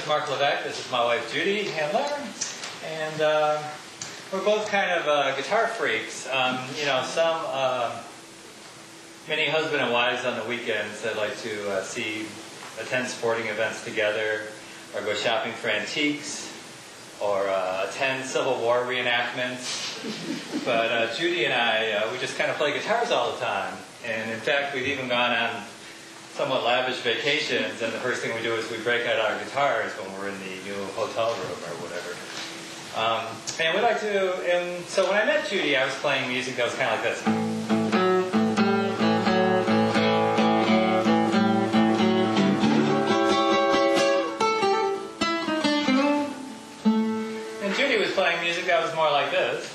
is Mark Levesque. This is my wife Judy Handler, and we're both kind of guitar freaks. Many husband and wives on the weekends that like to attend sporting events together, or go shopping for antiques, or attend Civil War reenactments. But Judy and I, we just kind of play guitars all the time, and in fact, we've even gone on somewhat lavish vacations, and the first thing we do is we break out our guitars when we're in the new hotel room or whatever. And we like to, and so when I met Judy, I was playing music that was kind of like this. And Judy was playing music that was more like this.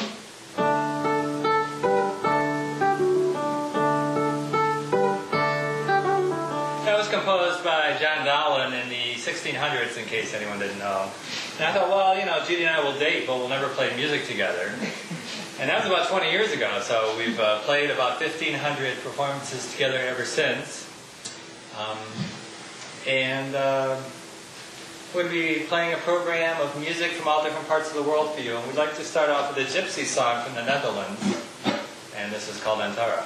Composed by John Dowland in the 1600s, in case anyone didn't know. And I thought, well, Judy and I will date, but we'll never play music together. And that was about 20 years ago, so we've played about 1,500 performances together ever since. We'll be playing a program of music from all different parts of the world for you. And we'd like to start off with a gypsy song from the Netherlands. And this is called Antara.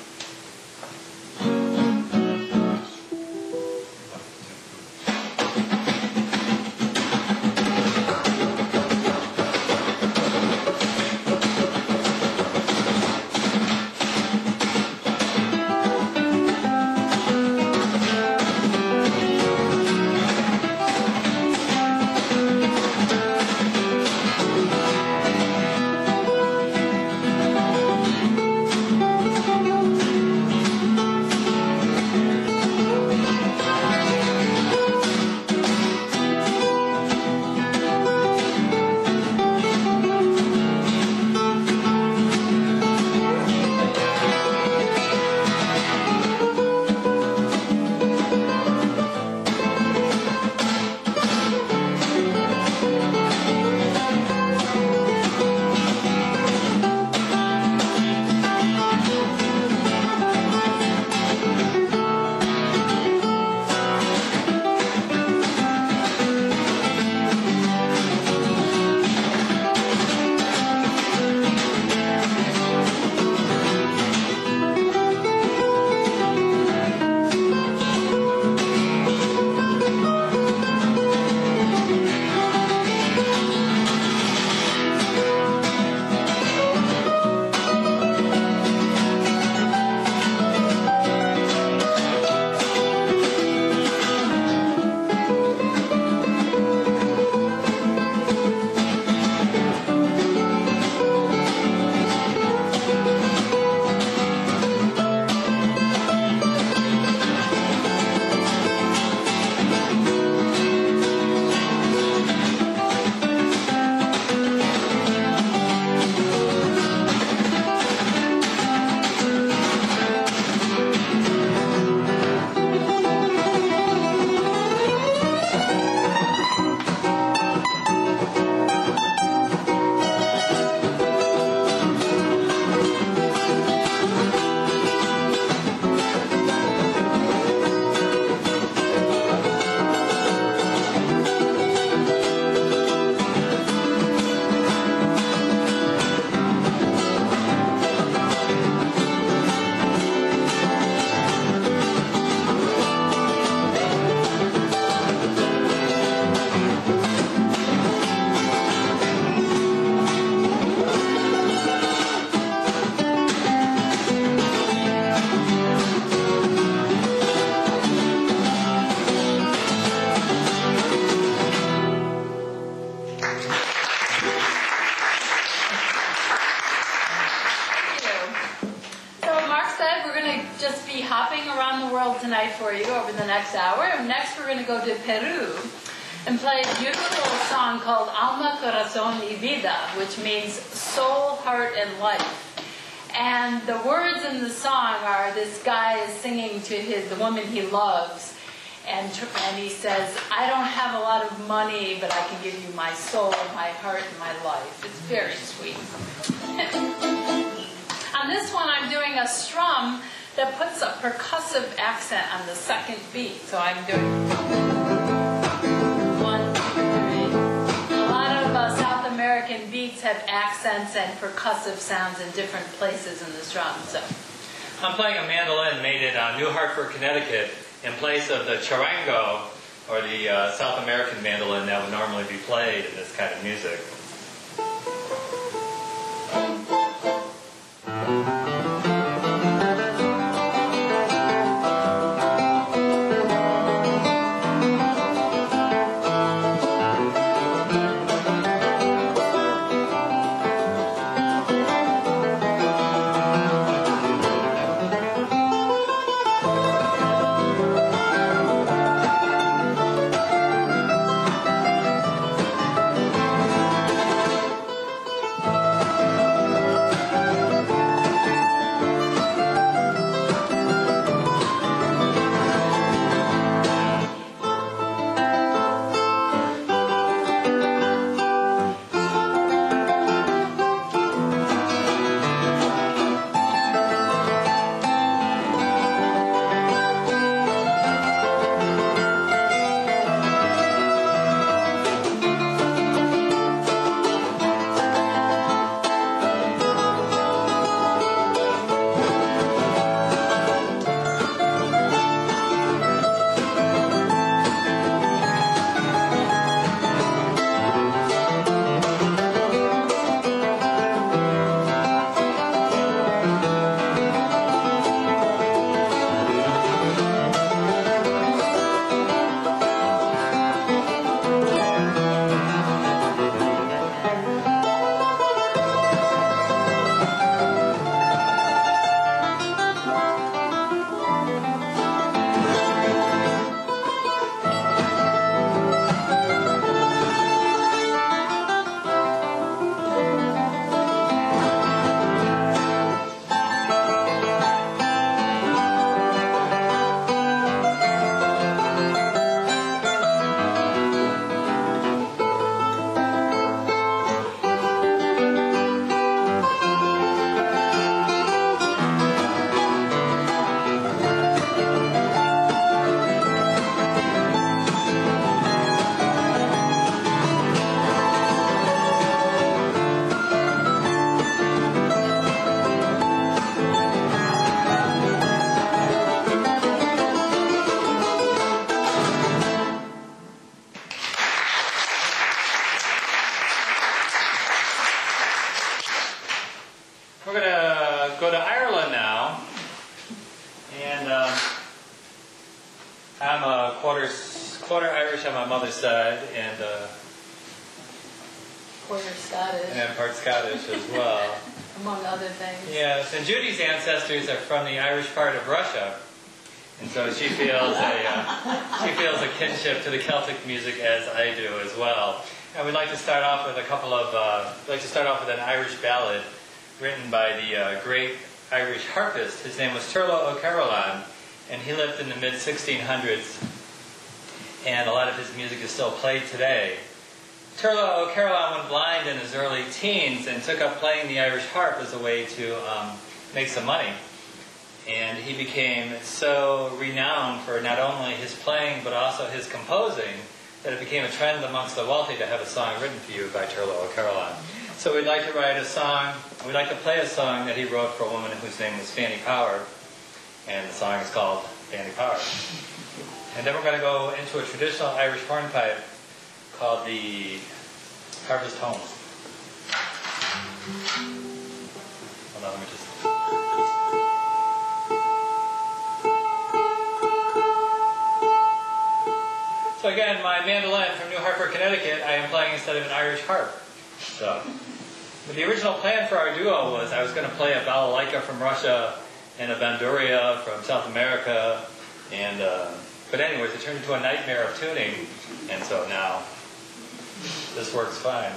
For you over the next hour. And next we're going to go to Peru and play a beautiful song called Alma, Corazón y Vida, which means soul, heart, and life. And the words in the song are, this guy is singing to the woman he loves, and he says, I don't have a lot of money, but I can give you my soul, my heart, and my life. It's very sweet. On this one I'm doing a strum that puts a percussive accent on the second beat. So I'm doing... have accents and percussive sounds in different places in this drum. So I'm playing a mandolin made in New Hartford, Connecticut, in place of the charango, or the South American mandolin that would normally be played in this kind of music. We're going to go to Ireland now, and I'm a quarter Irish on my mother's side, and quarter Scottish, part Scottish as well. among other things. Yes, and Judy's ancestors are from the Irish part of Russia, and so she feels a kinship to the Celtic music as I do as well. And we'd like to start off with an Irish ballad written by the great Irish harpist. His name was Turlough O'Carolan, and he lived in the mid-1600s, and a lot of his music is still played today. Turlough O'Carolan went blind in his early teens and took up playing the Irish harp as a way to make some money. And he became so renowned for not only his playing but also his composing that it became a trend amongst the wealthy to have a song written for you by Turlough O'Carolan. So we'd like to play a song that he wrote for a woman whose name was Fanny Power, and the song is called Fanny Power. And then we're going to go into a traditional Irish hornpipe called the Harvest Home. Hold on, let me just... So again, my mandolin from New Hartford, Connecticut, I am playing instead of an Irish harp. So, but the original plan for our duo was I was going to play a balalaika from Russia and a bandurria from South America, and but anyways, it turned into a nightmare of tuning, and so now this works fine.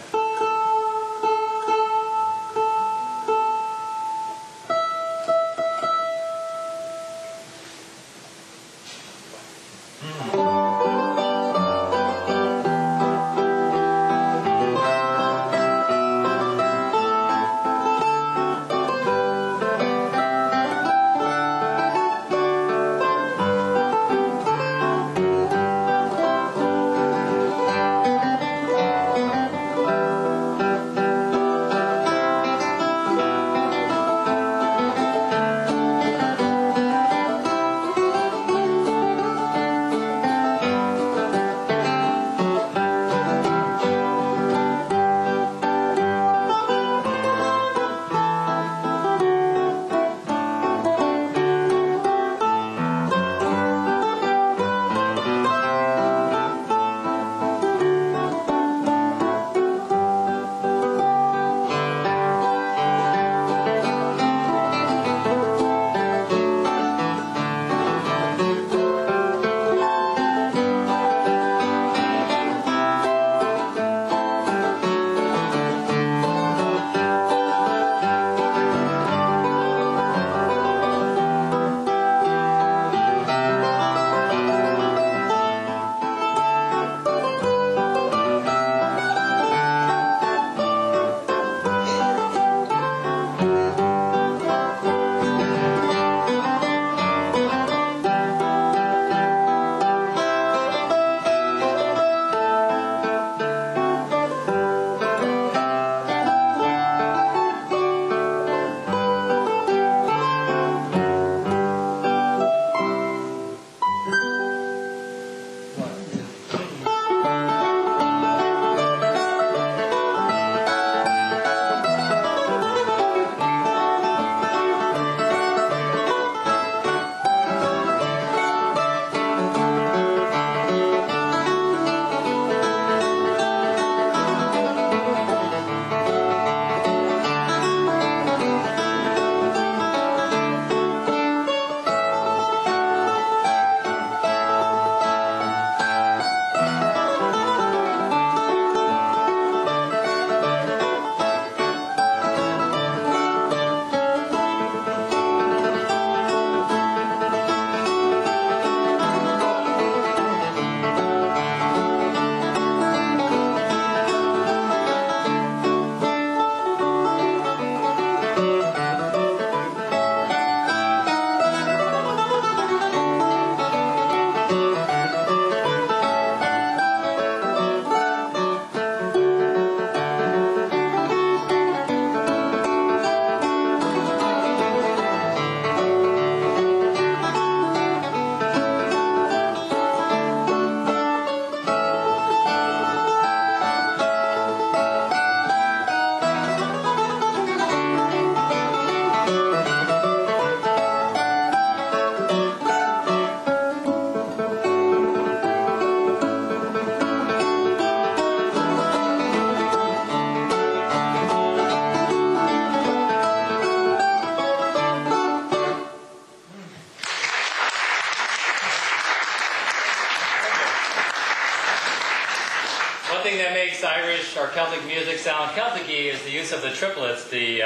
thing that makes Irish or Celtic music sound Celtic-y is the use of the triplets. We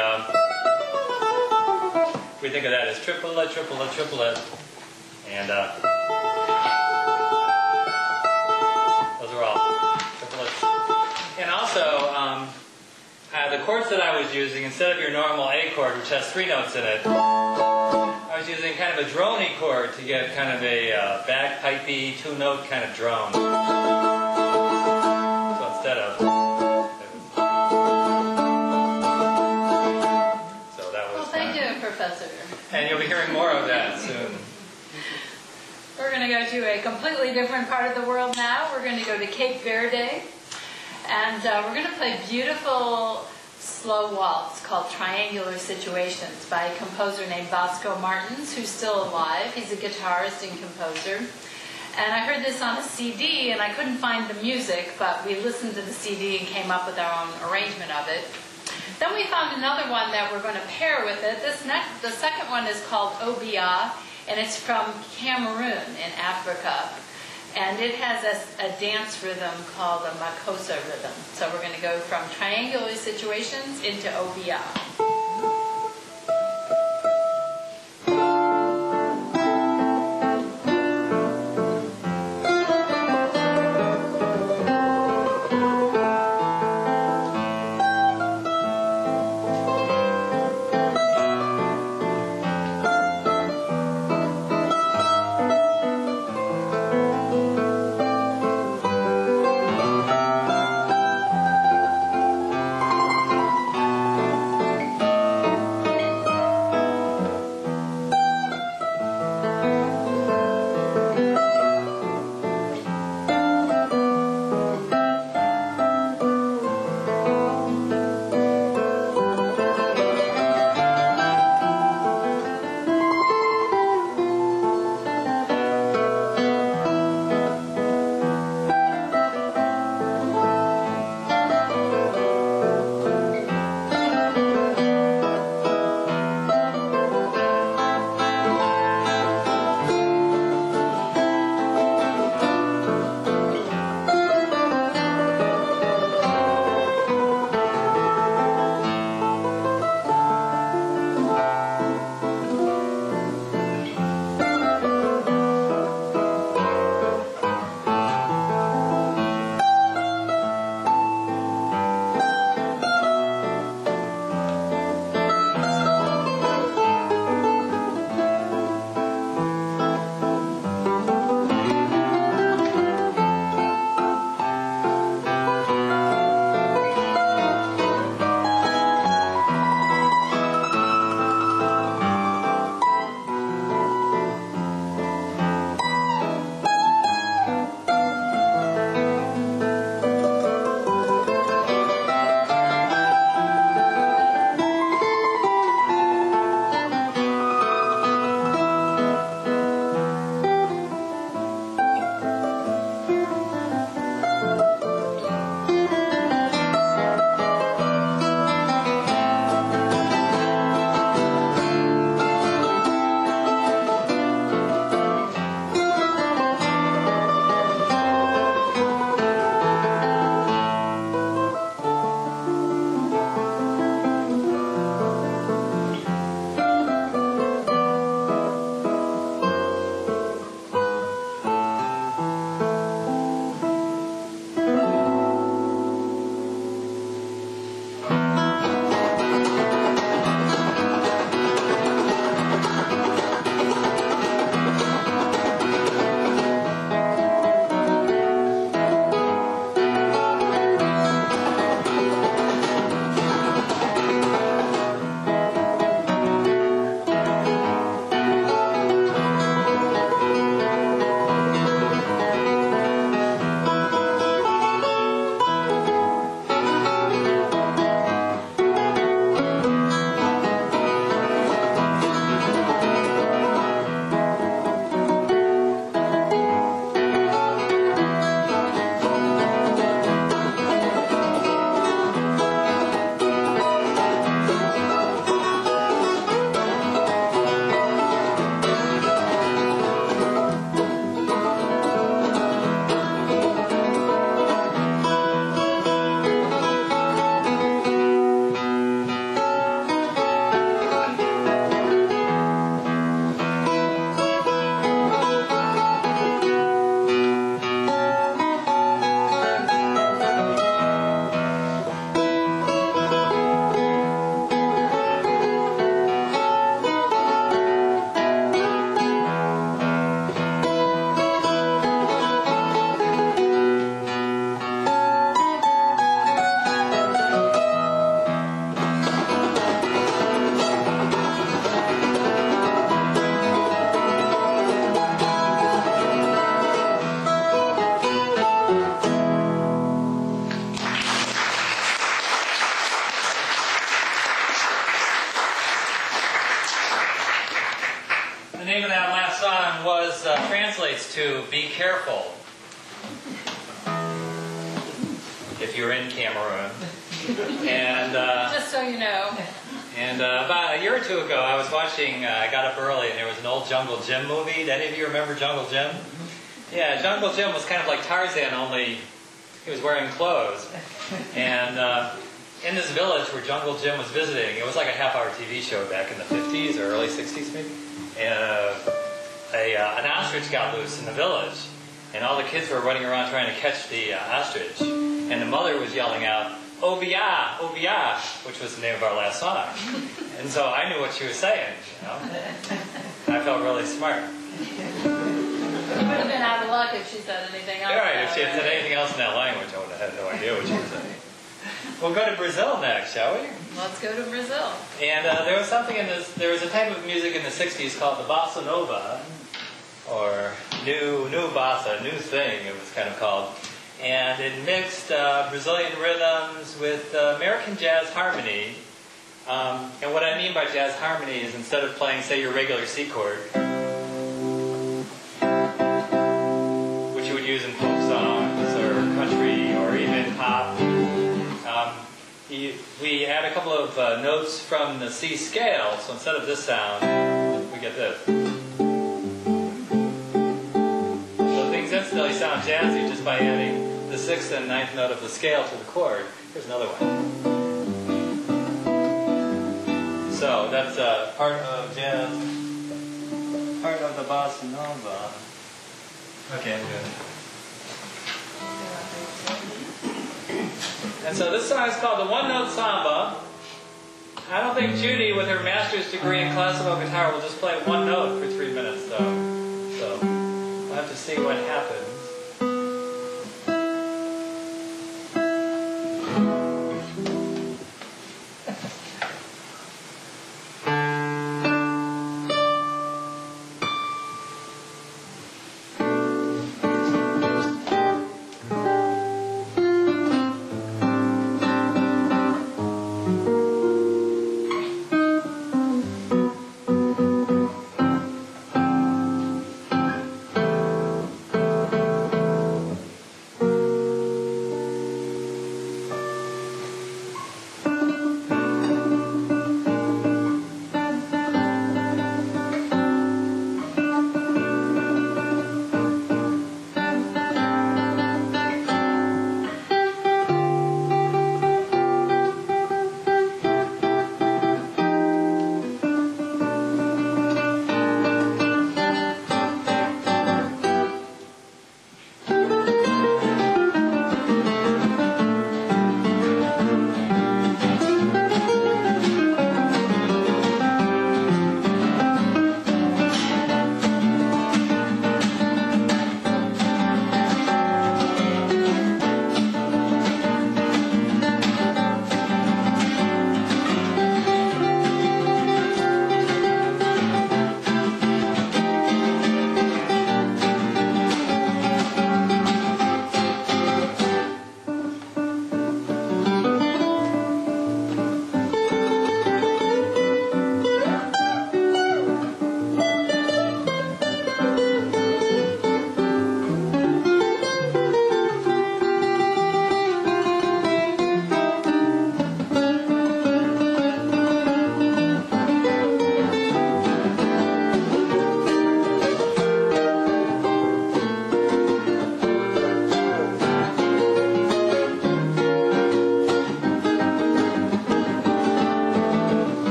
think of that as triplet, triplet, triplet. And those are all triplets. And also, the chords that I was using, instead of your normal A chord, which has 3 notes in it, I was using kind of a drony chord to get kind of a bagpipey, 2-note kind of drone. So instead of... So that was... Well, thank you, Professor. And you'll be hearing more of that soon. We're going to go to a completely different part of the world now. We're going to go to Cape Verde. And we're going to play a beautiful slow waltz called Triangular Situations by a composer named Vasco Martins, who's still alive. He's a guitarist and composer. And I heard this on a CD, and I couldn't find the music, but we listened to the CD and came up with our own arrangement of it. Then we found another one that we're going to pair with it. The second one is called Obia, and it's from Cameroon in Africa. And it has a dance rhythm called a Makossa rhythm. So we're going to go from Triangular Situations into Obia. translates to "be careful" if you're in Cameroon. And Just so you know. and about a year or two ago, I was watching. I got up early, and there was an old Jungle Jim movie. Did any of you remember Jungle Jim? Yeah, Jungle Jim was kind of like Tarzan, only he was wearing clothes. And in this village where Jungle Jim was visiting, it was like a half-hour TV show back in the 50s or early 60s maybe. And an ostrich got loose in the village. And all the kids were running around trying to catch the ostrich. And the mother was yelling out, "Obia, Obia," which was the name of our last song. And so I knew what she was saying, you know. I felt really smart. You would have been out of luck if she said anything else. You're right, if she had said anything else in that language, I would have had no idea what she was saying. We'll go to Brazil next, shall we? Let's go to Brazil. And there was something in this, there was a type of music in the 60s called the bossa nova, or new bossa, new thing it was kind of called. And it mixed Brazilian rhythms with American jazz harmony. And what I mean by jazz harmony is instead of playing, say, your regular C chord, which you would use in folk songs or country or even pop, we add a couple of notes from the C scale. So instead of this sound, we get this. So things instantly sound jazzy just by adding the 6th and 9th note of the scale to the chord. Here's another one. So that's part of jazz, part of the bossa nova. Okay, I'm good. And so this song is called the One Note Samba. I don't think Judy, with her master's degree in classical guitar, will just play one note for 3 minutes, though. So we'll have to see what happens.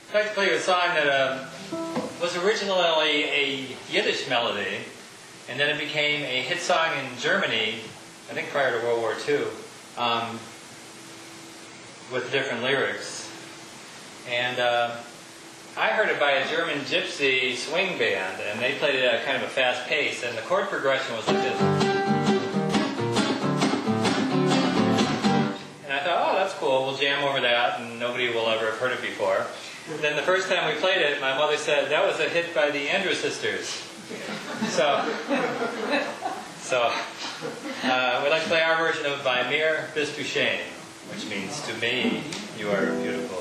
I'd like to play you a song that was originally a Yiddish melody, and then it became a hit song in Germany, I think prior to World War II, with different lyrics. And I heard it by a German gypsy swing band, and they played it at kind of a fast pace, and the chord progression was like this. And I thought, oh, that's cool, we'll jam over that, and nobody will ever have heard it before. And then the first time we played it, my mother said, that was a hit by the Andrews Sisters. So we'd like to play our version of By Mir Bist Du Schön, which means, to me, you are beautiful.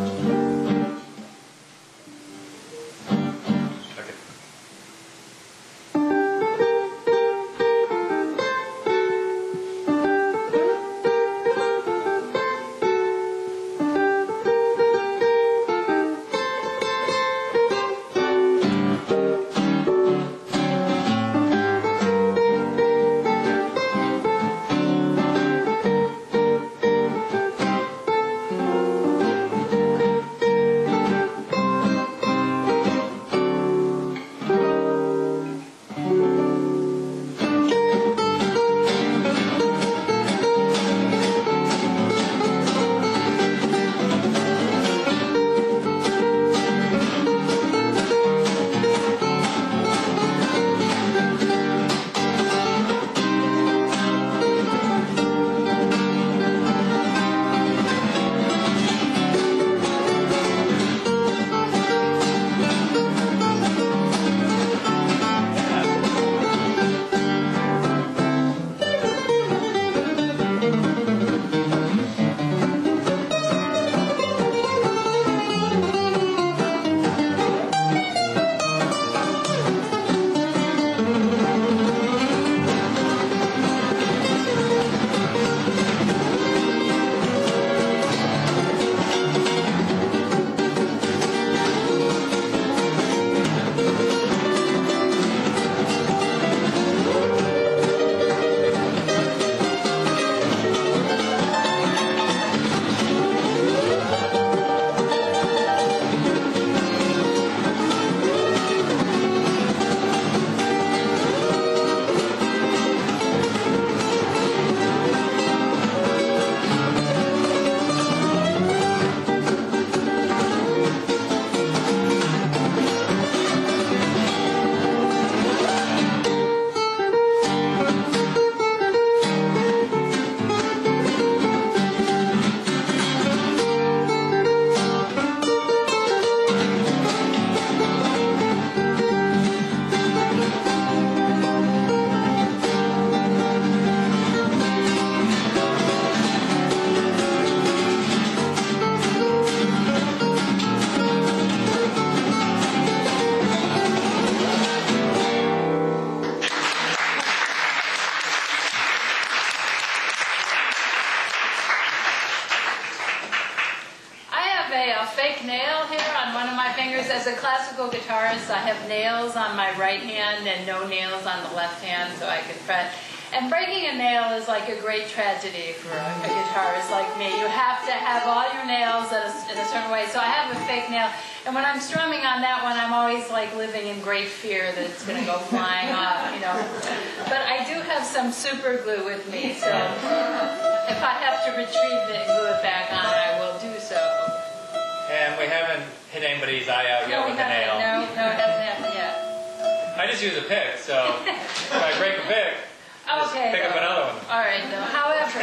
As a classical guitarist, I have nails on my right hand and no nails on the left hand, so I can fret. And breaking a nail is like a great tragedy for a guitarist like me. You have to have all your nails in a certain way. So I have a fake nail, and when I'm strumming on that one, I'm always like living in great fear that it's going to go flying off, you know. But I do have some super glue with me, so if I have to retrieve it and glue it back on, I will do so. And we haven't hit anybody's eye out yet with a nail. No, it hasn't happened yet. I just use a pick, so if I break a pick, just pick up another one. All right, though. However,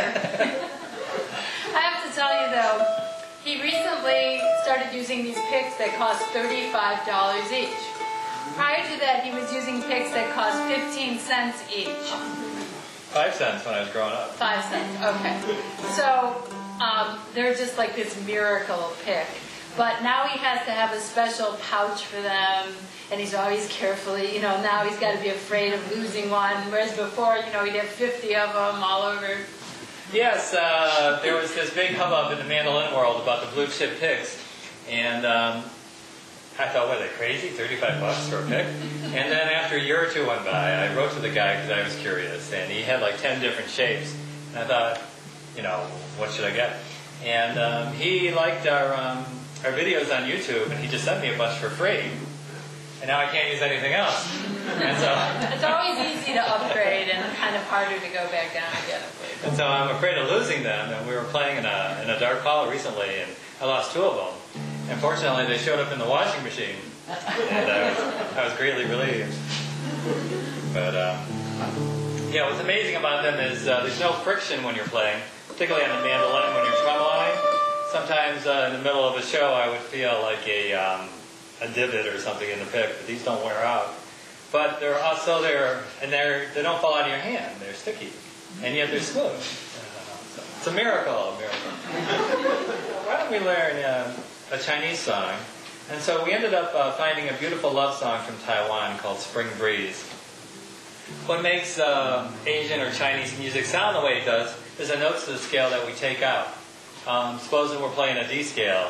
I have to tell you, though, he recently started using these picks that cost $35 each. Prior to that, he was using picks that cost 15 cents each. 5 cents when I was growing up. 5 cents, okay. So they're just like this miracle pick. But now he has to have a special pouch for them, and he's always carefully, now he's got to be afraid of losing one, whereas before, he'd have 50 of them all over. Yes, there was this big hubbub in the mandolin world about the blue chip picks, and I thought, what, are they crazy? $35 for a pick? And then after a year or two went by, I wrote to the guy because I was curious, and he had like 10 different shapes, and I thought, what should I get? And he liked our our videos on YouTube, and he just sent me a bunch for free. And now I can't use anything else. And so It's always easy to upgrade and kind of harder to go back down again. And so I'm afraid of losing them. And we were playing in a dark hall recently, and I lost 2 of them. And fortunately, they showed up in the washing machine, and I was greatly relieved. But yeah, what's amazing about them is there's no friction when you're playing, particularly on the mandolin when you're tremoling. Sometimes in the middle of a show, I would feel like a divot or something in the pick, but these don't wear out. But they're also there, and they don't fall out of your hand. They're sticky, and yet they're smooth. So it's a miracle, Why don't we learn a Chinese song? And so we ended up finding a beautiful love song from Taiwan called Spring Breeze. What makes Asian or Chinese music sound the way it does is the notes of the scale that we take out. Supposing we're playing a D scale.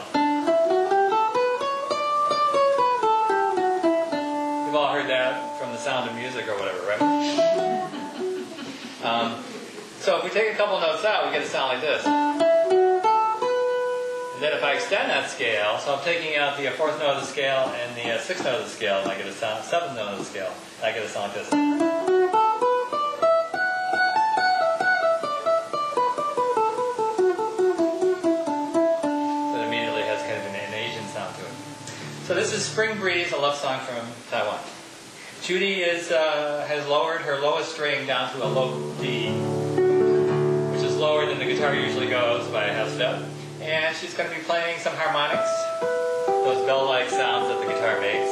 You've all heard that from The Sound of Music or whatever, right? So if we take a couple notes out, we get a sound like this. And then if I extend that scale, so I'm taking out the 4th note of the scale and the 6th note of the scale, and I get a sound, 7th note of the scale, and I get a sound like this. So it immediately has kind of an Asian sound to it. So this is Spring Breeze, a love song from Taiwan. Judy has lowered her lowest string down to a low D, which is lower than the guitar usually goes by a half step. And she's going to be playing some harmonics, those bell-like sounds that the guitar makes.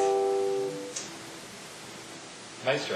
Maestro.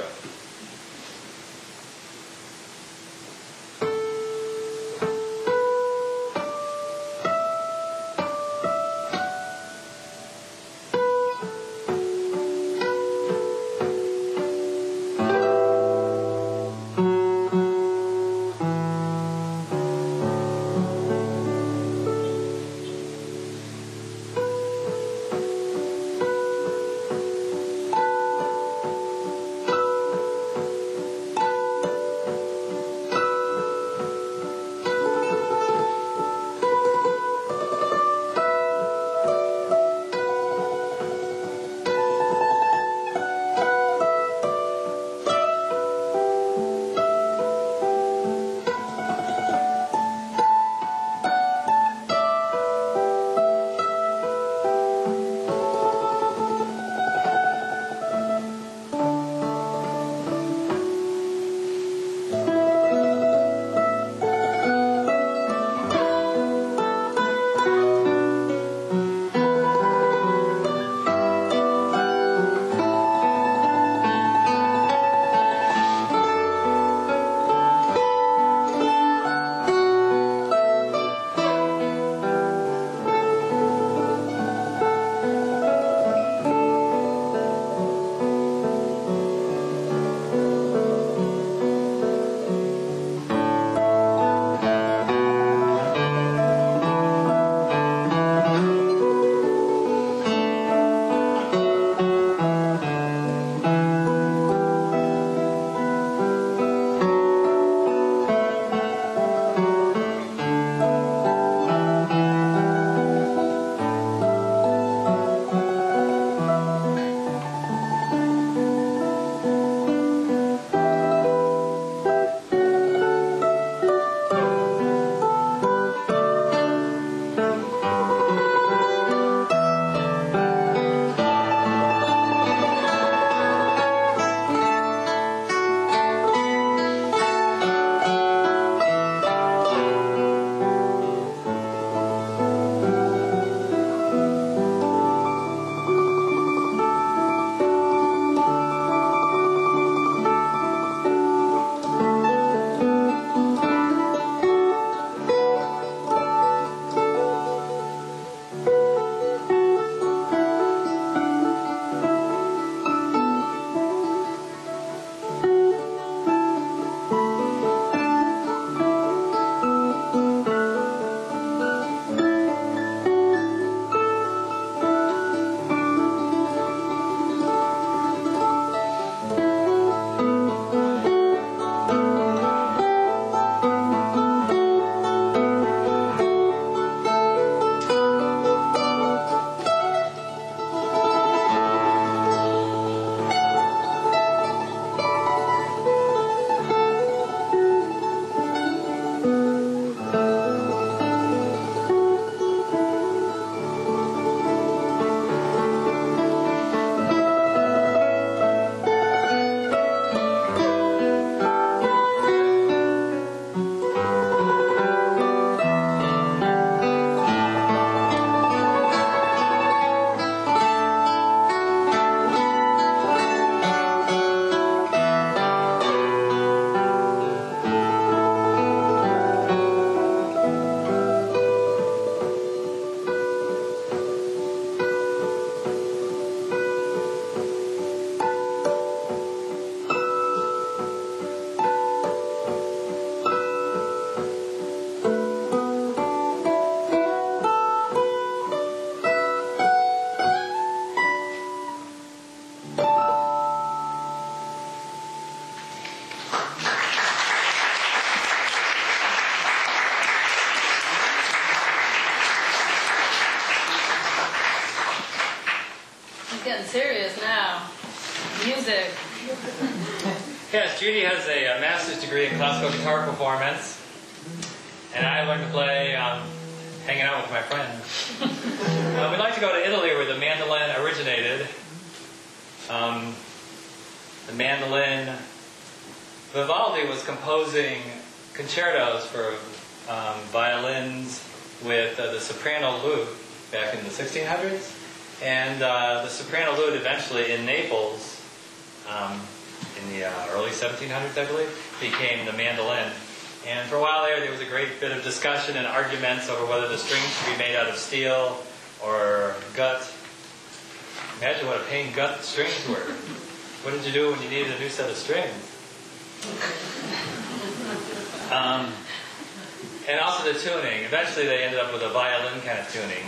getting serious now. Music. Yes, Judy has a master's degree in classical guitar performance, and I learned to play hanging out with my friends. We'd like to go to Italy where the mandolin originated. The mandolin, Vivaldi was composing concertos for violins with the soprano lute back in the 1600s, and the soprano lute eventually in Naples in the early 1700s, I believe, became the mandolin. And for a while there was a great bit of discussion and arguments over whether the strings should be made out of steel or gut. Imagine what a pain gut strings were. What did you do when you needed a new set of strings? And also the tuning. Eventually they ended up with a violin kind of tuning.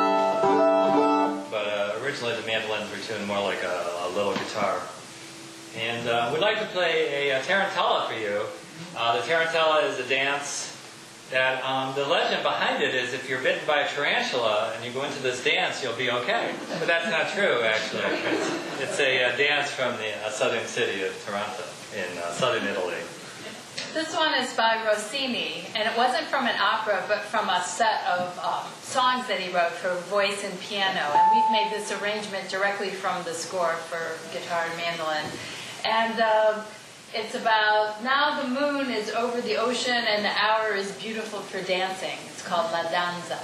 But originally the mandolins were tuned more like a little guitar. And we'd like to play a tarantella for you. The tarantella is a dance that the legend behind it is if you're bitten by a tarantula and you go into this dance, you'll be okay. But that's not true, actually. It's a dance from the southern city of Taranto in southern Italy. This one is by Rossini, and it wasn't from an opera, but from a set of songs that he wrote for voice and piano. And we've made this arrangement directly from the score for guitar and mandolin. And it's about, now the moon is over the ocean and the hour is beautiful for dancing. It's called La Danza.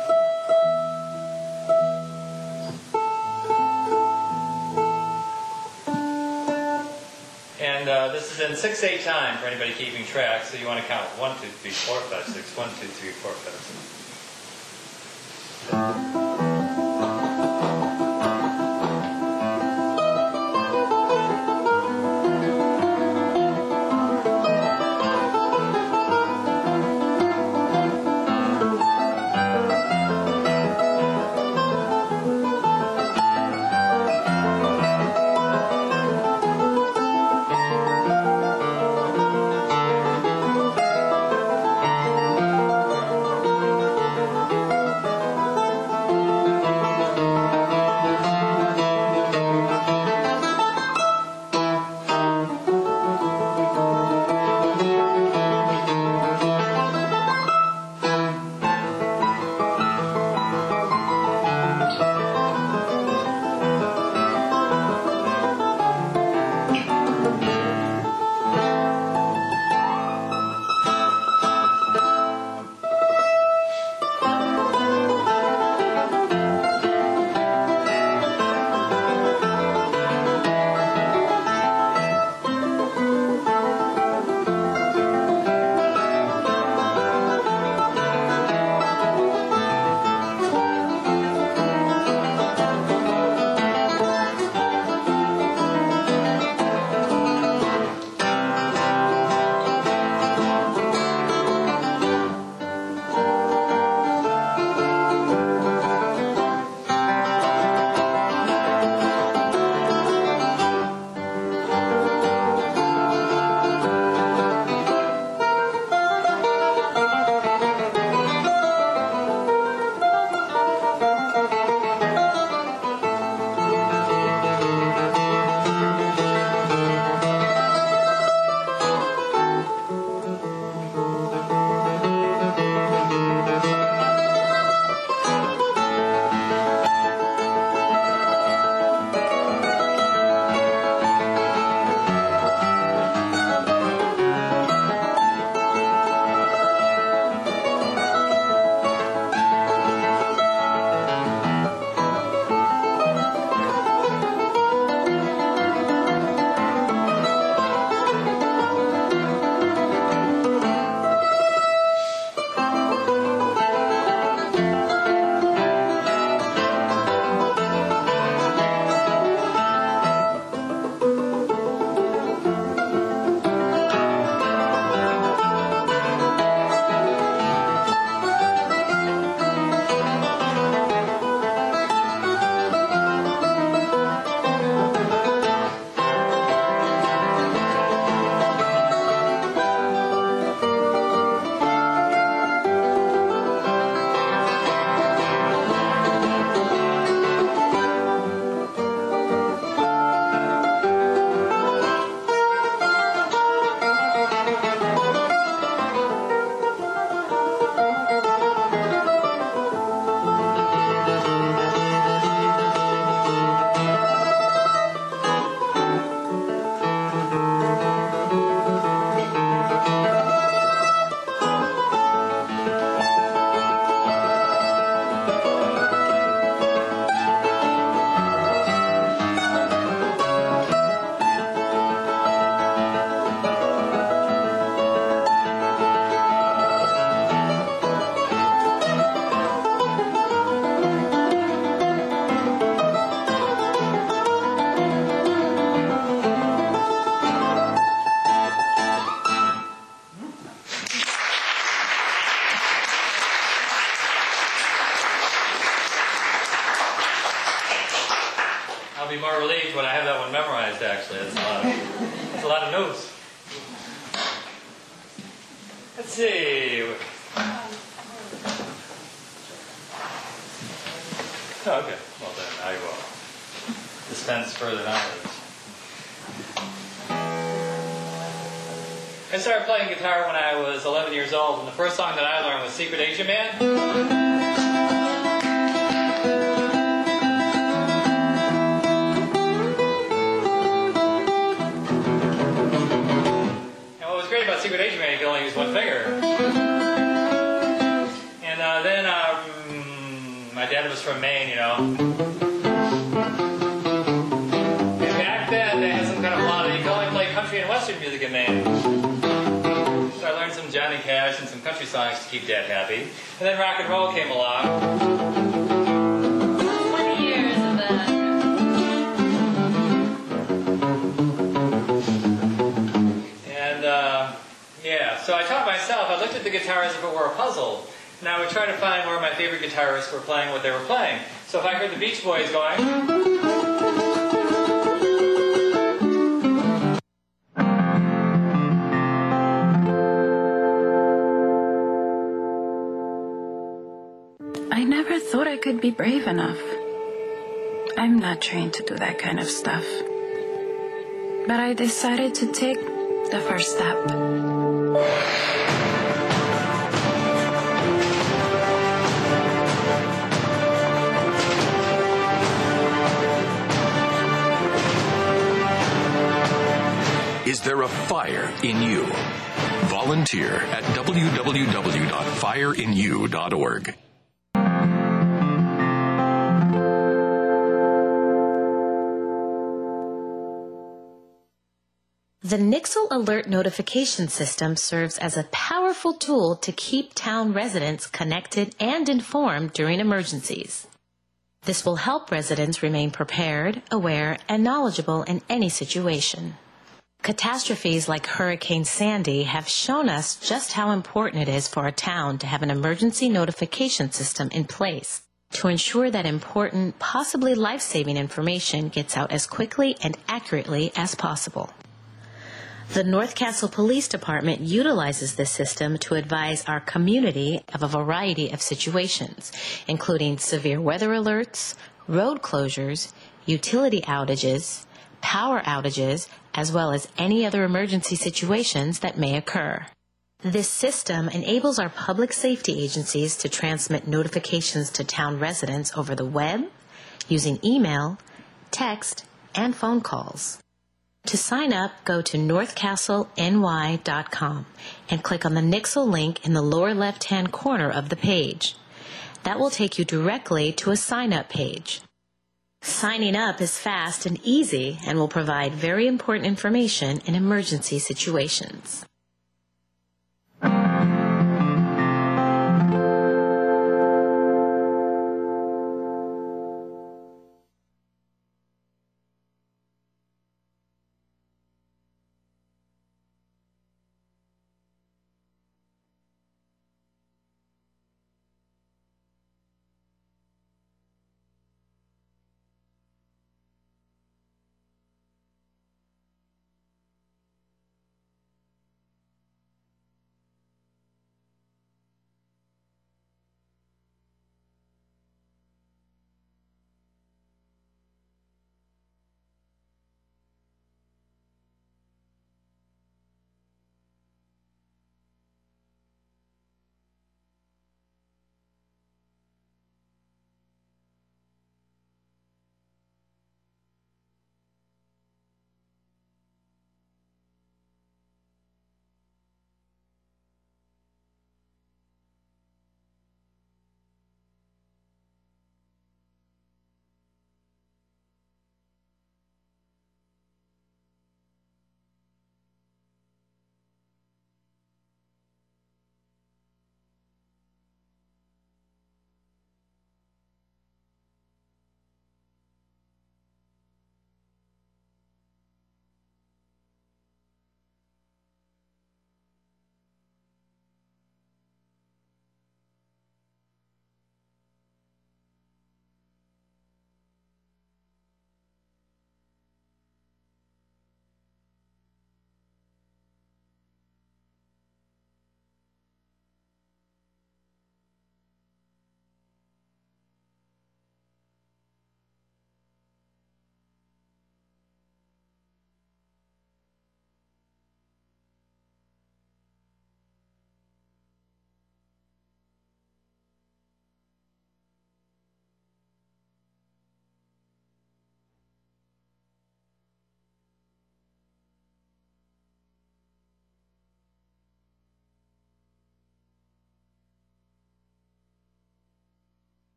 And this is in 6/8 time for anybody keeping track, so you want to count 1, 2, 3, 4, 5, 6, 1, 2, 3, 4, 5, 6. I'll be more relieved when I have that one memorized, actually. That's a lot of notes. Let's see. Oh, okay. Well then, I will dispense further knowledge. I started playing guitar when I was 11 years old, and the first song that I learned was Secret Asia Man. And what was great about Secret Asia Man, you could only use one finger. And then my dad was from Maine, you know. And back then, they had some kind of law that you could only play country and western music in Maine. So I learned some Johnny Cash and some country songs to keep Dad happy. And then rock and roll came along. 20 years of that. And, yeah, so I taught myself. I looked at the guitar as if it were a puzzle. And I would try to find where my favorite guitarists were playing what they were playing. So if I heard the Beach Boys going... I never thought I could be brave enough. I'm not trained to do that kind of stuff. But I decided to take the first step. Is there a fire in you? Volunteer at www.fireinu.org. The Nixle Alert Notification System serves as a powerful tool to keep town residents connected and informed during emergencies. This will help residents remain prepared, aware, and knowledgeable in any situation. Catastrophes like Hurricane Sandy have shown us just how important it is for a town to have an emergency notification system in place to ensure that important, possibly life-saving information gets out as quickly and accurately as possible. The North Castle Police Department utilizes this system to advise our community of a variety of situations, including severe weather alerts, road closures, utility outages, power outages, as well as any other emergency situations that may occur. This system enables our public safety agencies to transmit notifications to town residents over the web, using email, text, and phone calls. To sign up, go to northcastleny.com and click on the Nixle link in the lower left-hand corner of the page. That will take you directly to a sign-up page. Signing up is fast and easy and will provide very important information in emergency situations.